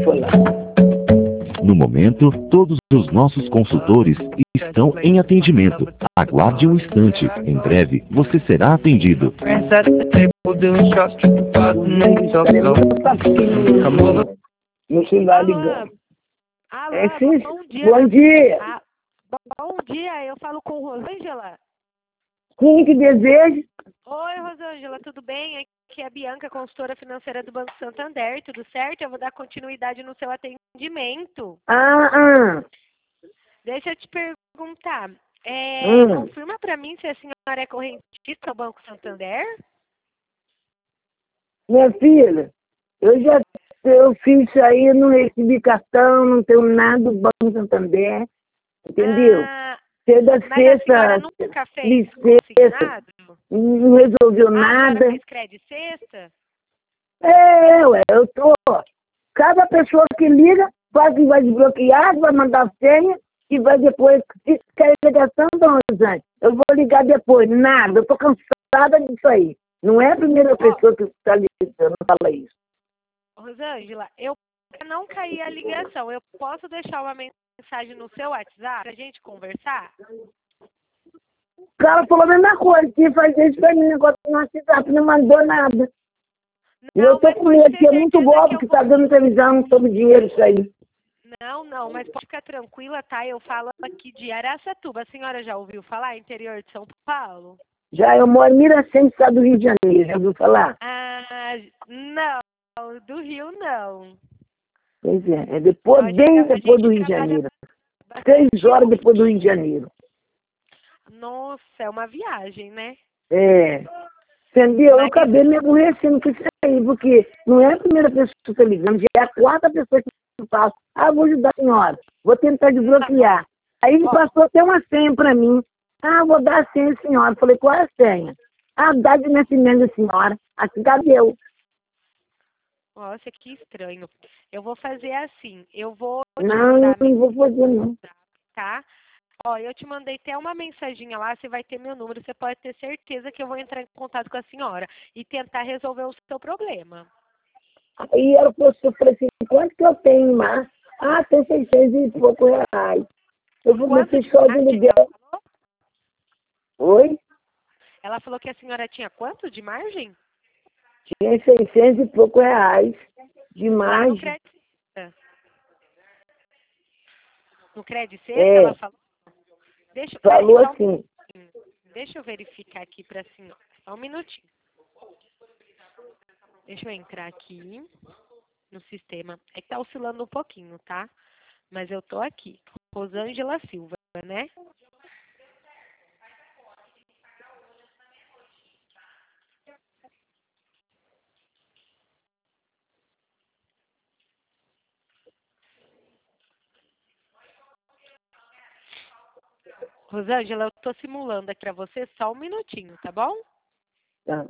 falar. No momento, todos os nossos consultores estão em atendimento. Aguarde um instante. Em breve, você será atendido. Não sei lá Alô, ligando. alô, É, sim. bom dia. Bom dia. Ah, bom dia, eu falo com Rosângela. Quem que deseja? Oi, Rosângela, tudo bem? Aqui é a Bianca, consultora financeira do Banco Santander, tudo certo? Eu vou dar continuidade no seu atendimento. Deixa eu te perguntar, confirma para mim se a senhora é correntista do Banco Santander? Minha filha, eu fiz isso aí, eu não recebi cartão, não tenho nada do Banco Santander, entendeu? Da Mas a senhora nunca fez consignado? não resolveu A nada. senhora fez crédito sexta? Eu tô. Cada pessoa que liga, fala que vai desbloquear, vai mandar senha e vai depois, se quer ligação, Dona Rosane, eu vou ligar depois. Nada, eu tô cansada disso aí. Não é a primeira pessoa que está ligando, fala isso. Rosângela, eu não caí a ligação. Eu posso deixar uma mensagem no seu WhatsApp pra gente conversar? O cara falou a mesma coisa, que faz isso pra mim, negócio no WhatsApp, não mandou nada. E eu tô com medo, que é muito golpe que tá dando televisão sobre dinheiro isso aí. Não, mas pode ficar tranquila, tá? Eu falo aqui de Araçatuba. A senhora já ouviu falar, interior de São Paulo? Já, eu moro em Miracema, estado do Rio de Janeiro, já ouviu falar? Não, do Rio não. Pois é depois, bem depois do Rio de Janeiro. 3 horas depois do Rio de Janeiro. Nossa, é uma viagem, né? Entendeu? Eu acabei me aborrecendo com isso aí, porque não é a primeira pessoa que está ligando, já é a 4ª pessoa que eu faço. Vou ajudar a senhora, vou tentar desbloquear. Aí ele passou até uma senha para mim. Vou dar a senha à senhora. Falei, qual é a senha? Dá de nascimento da senhora. Aqui, cadê eu? Nossa, que estranho. Eu vou fazer assim, eu vou Não vou fazer não. Tá? Ó, eu te mandei até uma mensaginha lá, você vai ter meu número, você pode ter certeza que eu vou entrar em contato com a senhora e tentar resolver o seu problema. Aí ela falou assim, eu falei assim, quanto que eu tenho mais? Tem 600 e pouco reais. Eu vou meter só de aluguel. Oi? Ela falou que a senhora tinha quanto de margem? Tinha 600 e pouco reais de margem. No Crédito Sexta, ela falou? Falou assim. Deixa eu verificar aqui para a senhora. Só um minutinho. Deixa eu entrar aqui no sistema. É que tá oscilando um pouquinho, tá? Mas eu tô aqui. Rosângela Silva, né? Rosângela, eu tô simulando aqui para você só um minutinho, tá bom? Tá.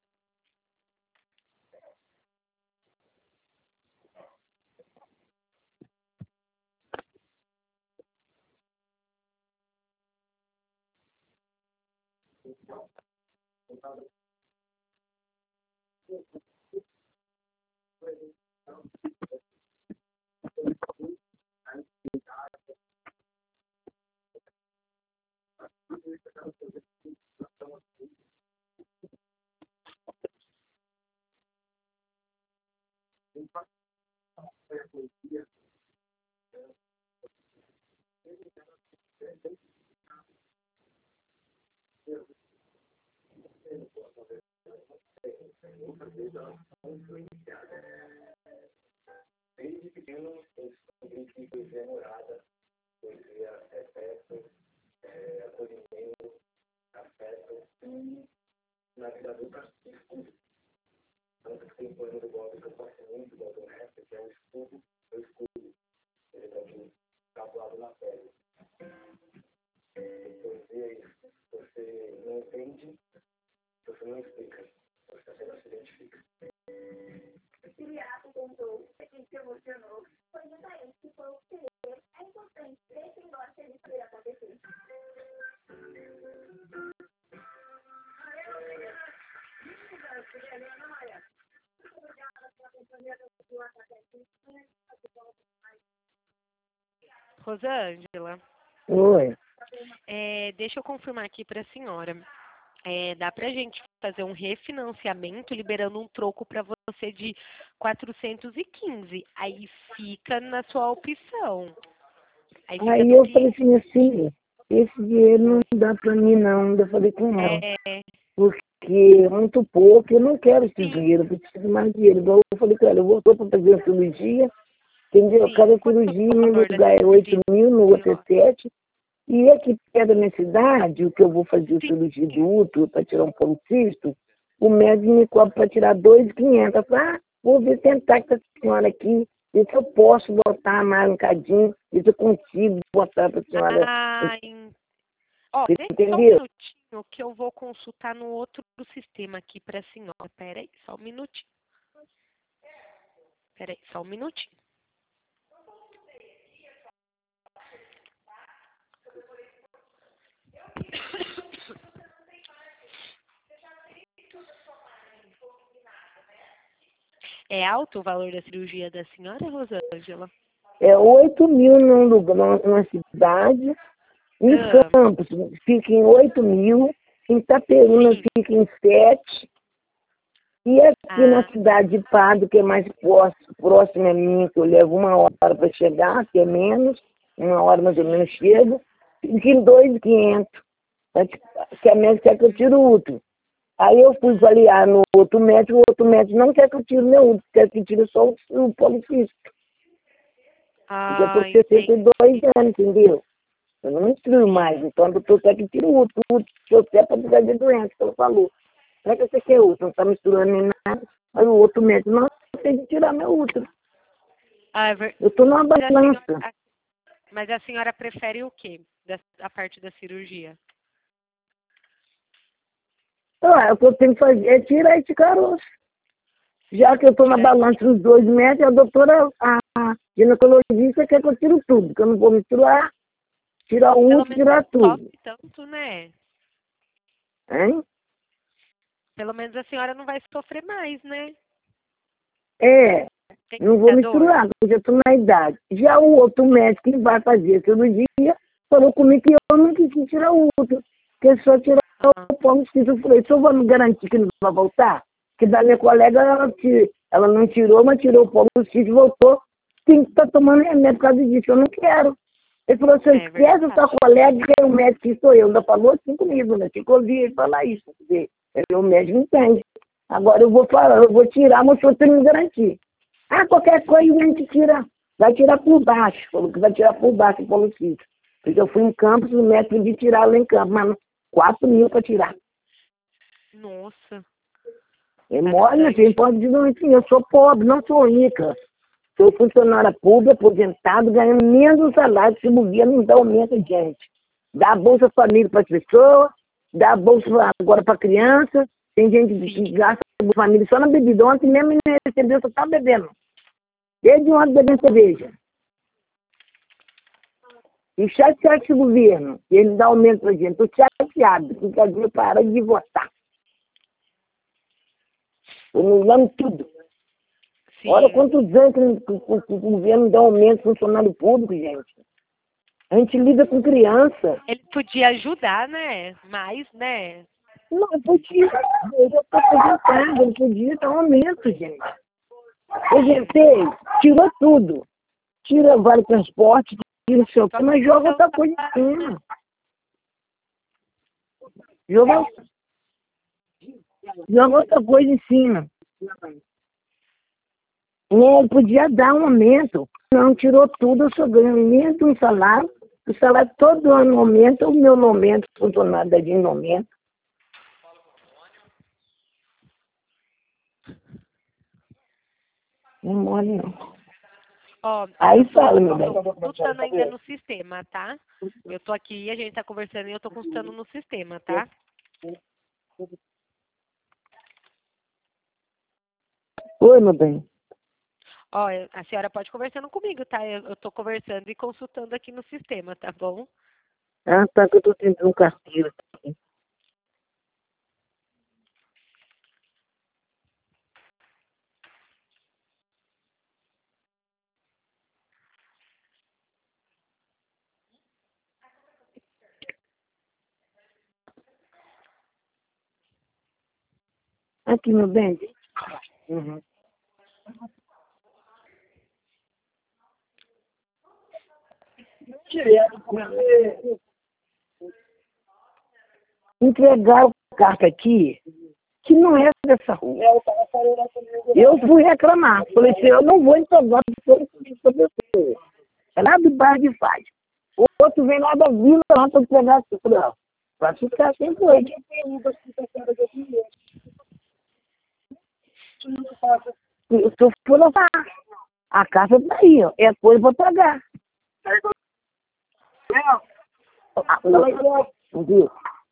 Desde pequeno, eu descobri que poesia é morada, poesia é festa, é acolhimento, afeto, e na vida adulta, estudo. Tanto que tem poema do Bob que eu gosto muito, do Aldo Nesta, que é o estudo, eu escudo. Ele está aqui, tatuado na pele. Poesia é isso. Você não entende, você não explica, você apenas se identifica. Esse ato contou, quem se emocionou, foi justamente que foi o que é importante ver quem gosta de fazer acontecer. Rosângela, Oi. deixa eu confirmar aqui para a senhora. Dá para a gente fazer um refinanciamento liberando um troco para você de 415. Aí fica na sua opção. Aí fica Aí do eu que... falei assim, esse dinheiro não dá pra mim não, ainda falei com ela. Porque é muito pouco, eu não quero esse dinheiro, eu preciso de mais dinheiro. Igual eu falei com ela, eu voltou para fazer a cirurgia, entendeu? Sim. Cada Quanto cirurgia, é o em um valor da lugar é 8 cirurgia? mil, no outro é 7. E aqui perto da minha cidade, o que eu vou fazer a Sim. cirurgia do útero para tirar um policista, o médico me cobra para tirar 2.500. Eu falei, vou ver tentar com essa senhora aqui, ver se eu posso botar mais um cadinho, ver se eu consigo botar para a senhora. Deixa só um Entendeu? minutinho que eu vou consultar no outro sistema aqui para a senhora. Peraí, só um minutinho. Peraí, só um minutinho. É alto o valor da cirurgia da senhora, Rosângela? É 8 mil num lugar, numa cidade, em Campos fica em 8 mil, em Itaperuna fica em 7, e aqui na cidade de Pardo, que é mais próxima a mim, que eu levo 1 hora para chegar, que é menos, 1 hora mais ou menos chego, fica em 2.500, que a médica quer que eu tire o útero. Aí eu fui avaliar no outro médico, o outro médico não quer que eu tire meu útero, quer que tire só o policístico. Porque eu tô com 62 anos, entendeu? Eu não menstruo mais, então o doutor quer que tire o útero, que eu tenho para brigar de doença, que ela falou. Não é que você quer útero, não está misturando nem nada, mas o outro médico não tem que tirar meu útero. Eu estou numa balança. Mas a senhora prefere o quê? A parte da cirurgia? O que eu tenho que fazer é tirar esse caroço. Já que eu estou na balança dos 2 médicos, a doutora, a ginecologista quer que eu tire tudo, que eu não vou misturar, tirar o útero, tirar tudo. Tanto, né? Hein? Pelo menos a senhora não vai sofrer mais, né? Não vou misturar, porque eu já estou na idade. Já o outro médico que vai fazer a cirurgia falou comigo que eu não quis tirar o útero, que é só tirar o policístico. Eu falei, só vou me garantir que não vai voltar? Que da minha colega, ela não tirou, mas tirou o policístico e voltou. Tem que estar tomando remédio por causa disso, eu não quero. Ele falou, você esquece a sua colega, que é o médico que sou eu. Ainda falou assim comigo, né? Tinha que ouvir ele falar isso. Porque o médico entende. Agora eu vou falar, eu vou tirar, mas eu tenho que me garantir. Qualquer coisa a gente tira, vai tirar por baixo. Falou que vai tirar por baixo o policístico. Porque eu fui em Campos, o médico pediu tirar lá em Campos, mas 4 mil para tirar. Nossa. É mole, meu filho, pode dizer assim, eu sou pobre, não sou rica. Sou funcionária pública, aposentado, ganhando menos do salário, se o governo não dá aumento, gente. Dá a Bolsa Família para as pessoas, dá a Bolsa agora para criança, tem gente que gasta a Bolsa Família só na bebida. Ontem mesmo ele recebeu, só estava bebendo. Desde ontem bebendo cerveja. E chateado com o governo, ele dá aumento para a gente. Estou chateado, porque a gente para de votar. Anulando tudo. Sim. Olha quantos anos que o governo dá aumento para funcionário público, gente. A gente lida com criança. Ele podia ajudar, né? Mais, né? Não, podia. Eu já estou aposentado, ele podia dar um aumento, gente. Eu tentei, tirou tudo. Tira vale transporte, tira o seu, mas joga outra coisa em cima. Joga outra coisa em cima. Ele podia dar um aumento. Não, tirou tudo, eu só ganho menos de um salário. O salário todo ano aumenta, o meu não aumenta, o funcionário da gente não aumenta. Não mole, não. Aí fala, meu bem. Eu tô consultando ainda no sistema, tá? Eu tô aqui, a gente tá conversando e eu tô consultando no sistema, tá? Oi, meu bem. A senhora pode conversando comigo, tá? Eu tô conversando e consultando aqui no sistema, tá bom? Tá, que eu tô tentando um carteiro. Aqui, meu bem. Uhum. Entregar o carro aqui, que não é dessa rua. Eu fui reclamar. Falei assim, eu não vou entregar essa pessoa. É lá do bairro de Faz. O outro vem lá da vila lá para entregar assim. Falei, ó, vai ficar sem coisa. Se eu for lá, a casa tá aí, ó. É coisa para pagar. Viu?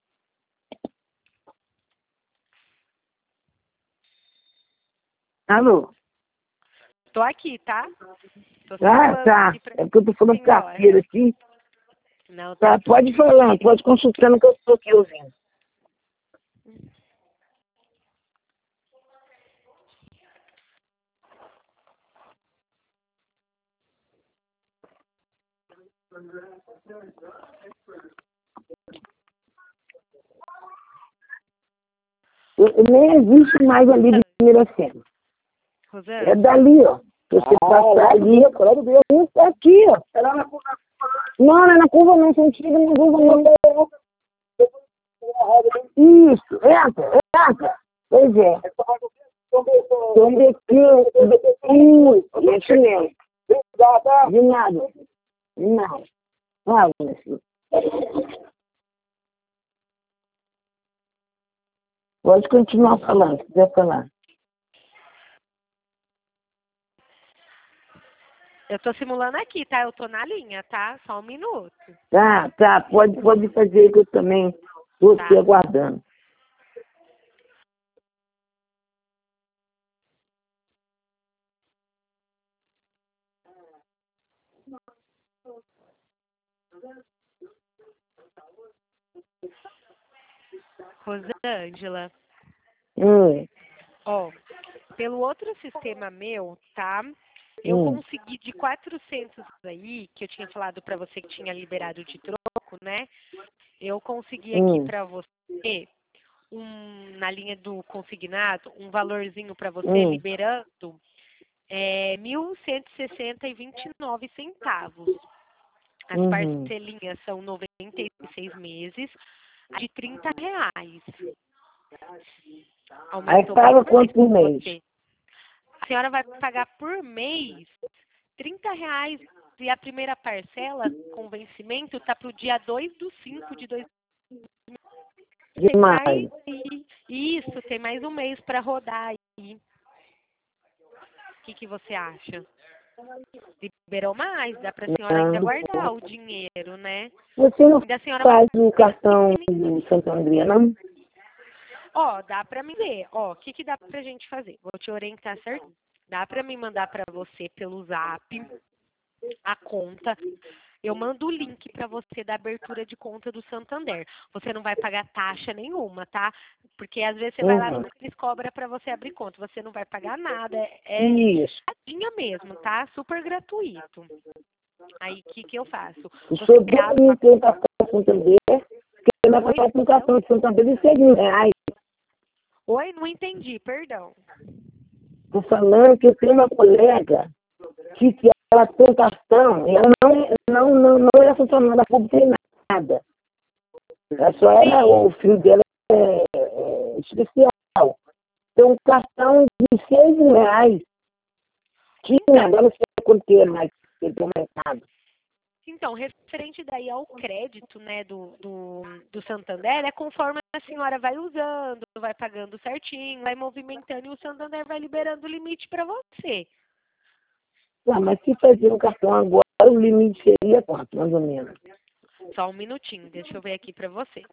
Alô? Tô aqui, tá? Tô só Ah, falando tá. aqui pra É porque eu tô falando senhora. carteira aqui. Não, Tá, tudo pode falar, pode consultando que eu estou aqui ouvindo. Nem existe mais ali de Miracema. É Rosângela, dali, ó. Você passar ali, ó. Isso aqui, ó. Não, não é na curva não, sentido na curva não. Isso, entra. Pois é. Onde aqui, isso mesmo. De nada. De nada. Ah, meu filho. Pode continuar falando, se quiser falar. eu tô simulando aqui, tá? Eu tô na linha, tá? Só um minuto. Tá, pode fazer que eu também estou aqui aguardando. Rosângela, ó, pelo outro sistema meu, tá? Eu consegui de 400 aí, que eu tinha falado pra você que tinha liberado de troco, né? Eu consegui aqui pra você, na linha do consignado, um valorzinho pra você liberando, 1.160,29 centavos. As parcelinhas são 96 meses, de R$ 30. Aí paga quanto por mês? Você. A senhora vai pagar por mês R$ 30 e a primeira parcela com vencimento está para o dia 2/5 de 2000. De maio. Isso, tem mais um mês para rodar aí. O que você acha? Liberou mais, dá para a senhora ainda guardar o dinheiro, né? Você não Ainda a senhora faz o cartão do Santo André, não? Ó, dá pra me ver. Ó, o que dá pra gente fazer? Vou te orientar certo. Dá pra me mandar pra você pelo Zap a conta. Eu mando o link pra você da abertura de conta do Santander. Você não vai pagar taxa nenhuma, tá? Porque às vezes você vai lá e eles cobram pra você abrir conta. Você não vai pagar nada. É Isso. mesmo, tá? Super gratuito. Aí, o que eu faço? O senhor deve ter um cartão do Santander, porque ele vai pagar com o cartão do Santander de R$6.000. Oi, não entendi, perdão. Estou falando que eu tenho uma colega que ela tem um cartão e ela não é funcionária pública nem nada. Ela só era, o filho dela é especial. Tem um cartão de R$6.000. Tinha, agora não sei quanto é mais, ele tem aumentado. Então, referente daí ao crédito, né, do Santander, é conforme a senhora vai usando, vai pagando certinho, vai movimentando e o Santander vai liberando o limite para você. Ah, mas se fazer um cartão agora, o limite seria quanto, mais ou menos? Só um minutinho, deixa eu ver aqui para você.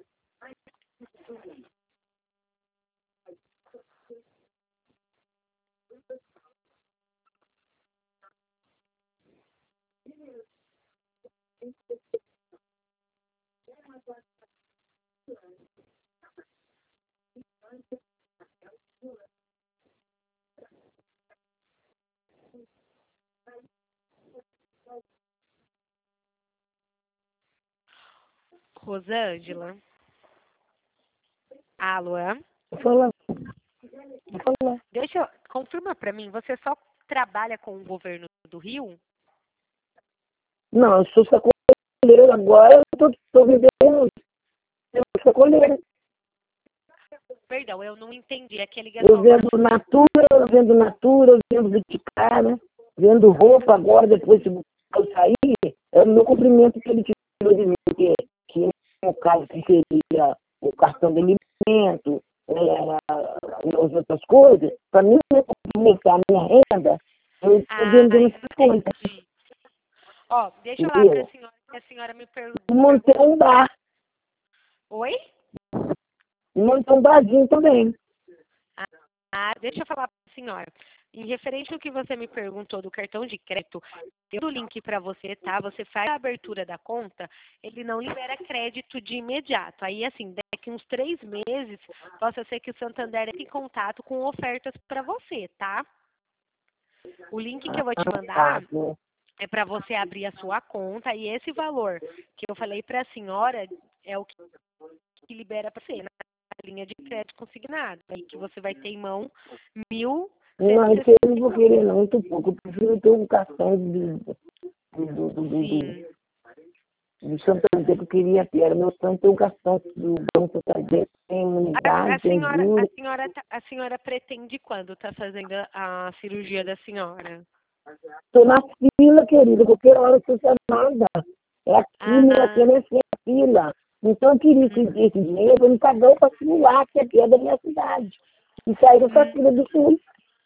Rosângela? Alô? Fala. Deixa eu... Confirma para mim, você só trabalha com o governo do Rio? Não, eu sou sacoleira agora, eu estou vendendo sacoleira. Perdão, eu não entendi. É que a Eu ligação vendo Natura, eu vendo Boticária, vendo roupa agora, depois que eu sair, é o meu cumprimento que ele tirou de mim, que no caso que seria o cartão de alimento, as outras coisas, para mim complementar a minha renda, eu estou vendendo essas coisas. Entendi. Ó, deixa eu falar para a senhora, que a senhora me perguntou. Montei um bar, Oi? montei um barzinho também. Deixa eu falar para a senhora. Em referente ao que você me perguntou do cartão de crédito, eu dou o link para você, tá? Você faz a abertura da conta, ele não libera crédito de imediato. Aí, assim, daqui uns 3 meses, possa ser que o Santander entre em contato com ofertas para você, tá? O link que eu vou te mandar é para você abrir a sua conta e esse valor que eu falei para a senhora é o que libera para você, na linha de crédito consignado. Aí que você vai ter em mão 1.000. Não, isso eu não vou querer não, muito pouco. Eu prefiro ter um cartão do Santander que eu queria ter. Era meu sonho ter um cartão do Banco Santander, tem imunidade, tem juros. A senhora pretende quando está fazendo a cirurgia da senhora? Estou na fila, querida, qualquer hora que você manda. É aqui nessa fila. Então eu queria que esse dinheiro eu me pagou para simular que aqui é da minha cidade. E sair dessa fila do SUS.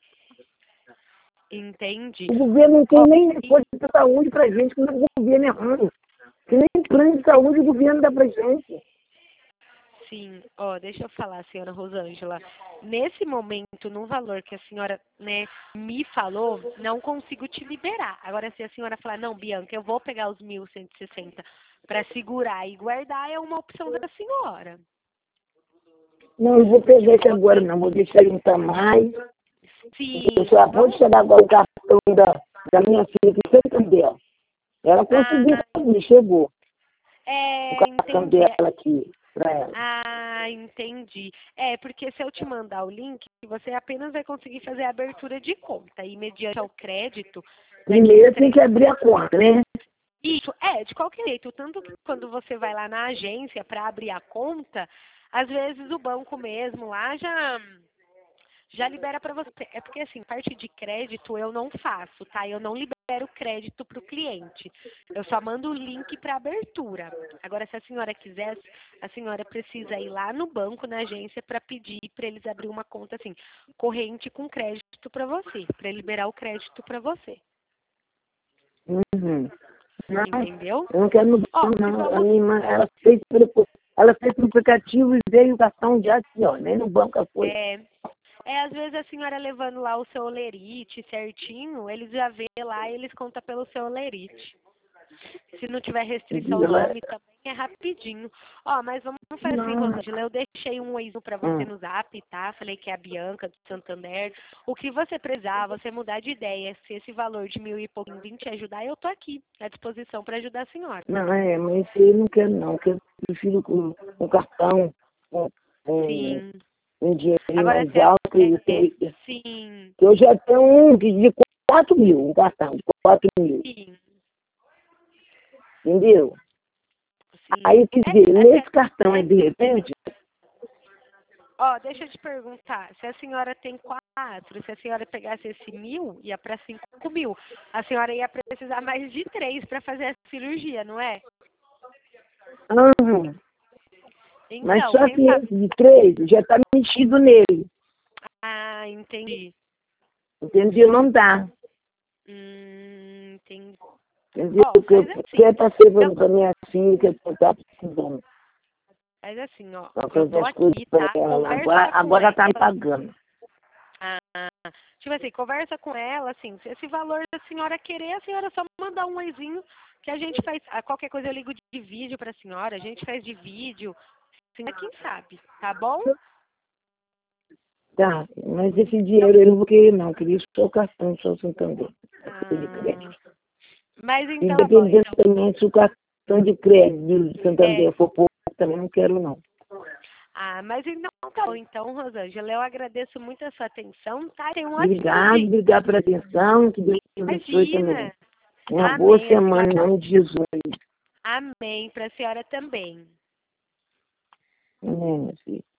Entendi. O governo não tem nem reforço de saúde pra gente, como o governo é ruim. Que nem plano de saúde o governo dá pra gente. Sim, deixa eu falar, senhora Rosângela. Nesse momento, no valor que a senhora, né, me falou, não consigo te liberar. Agora, se a senhora falar, não, Bianca, eu vou pegar os 1.160 para segurar e guardar, é uma opção da senhora. Não, eu vou pegar esse agora não, vou deixar juntar mais. Sim. Eu só vou chegar agora o cartão da minha filha que Santander. Ela conseguiu, chegou. O cartão dela aqui, pra ela. Entendi. Porque se eu te mandar o link, você apenas vai conseguir fazer a abertura de conta. E mediante ao crédito... Primeiro tem que abrir a conta, né? Isso, de qualquer jeito. Tanto que quando você vai lá na agência para abrir a conta, às vezes o banco mesmo lá já libera para você. É porque, assim, parte de crédito eu não faço, tá? Eu não libero crédito para o cliente. Eu só mando o link para abertura. Agora, se a senhora quiser, a senhora precisa ir lá no banco, na agência, para pedir para eles abrir uma conta, assim, corrente com crédito para você, para liberar o crédito para você. Uhum. Não, entendeu? Eu não quero no banco, não. A minha irmã, ela fez no aplicativo e veio o cartão de assim, ó, nem no banco foi. Às vezes a senhora levando lá o seu olerite certinho, eles já vê lá e eles contam pelo seu olerite. Se não tiver restrição do nome também, é rapidinho. Mas vamos fazer assim, Rosângela, eu deixei um oizinho pra você no zap, tá? Falei que é a Bianca do Santander. O que você precisar, você mudar de ideia, se esse valor de 1.000 e pouquinho vir te ajudar, eu tô aqui, à disposição pra ajudar a senhora. Não, mas eu não quero não, eu prefiro com cartão, Sim. um dinheirinho Agora, mais alto. Sim. Eu já tenho um de 4 mil, um cartão de 4 mil. Sim. Entendeu? Sim. Aí, quer dizer, nesse cartão aí, de repente... Deixa eu te perguntar, se a senhora tem 4, se a senhora pegasse esse 1.000, ia para 5.000, a senhora ia precisar mais de 3 para fazer a cirurgia, não é? Então, mas só que esse de 3 já está mexido nele. Entendi. Entendeu? Não dá. Entendi. Entendeu? Porque eu quero fazer para minha filha, que eu estou precisando. Mas assim, eu tô aqui, tá? Agora ela tá me pagando. Tipo assim, conversa com ela, assim, se esse valor a senhora querer, a senhora só mandar um oizinho que a gente faz, qualquer coisa eu ligo de vídeo pra senhora, a gente faz de vídeo, assim, quem sabe, tá bom? Tá, mas esse dinheiro eu não vou querer não, queria só o cartão, só o Santander. Mas então, independentemente se o cartão de crédito do Santander for pouco, também não quero não. Ah, mas então tá bom. Então, Rosângela, eu agradeço muito a sua atenção, tá? Tem um ótimo Obrigado, dia. obrigado pela atenção. Que Deus te abençoe também. Imagina. Uma boa Amém, a semana em senhora- nome de Jesus. Amém. Para a senhora também. Amém, meu filho.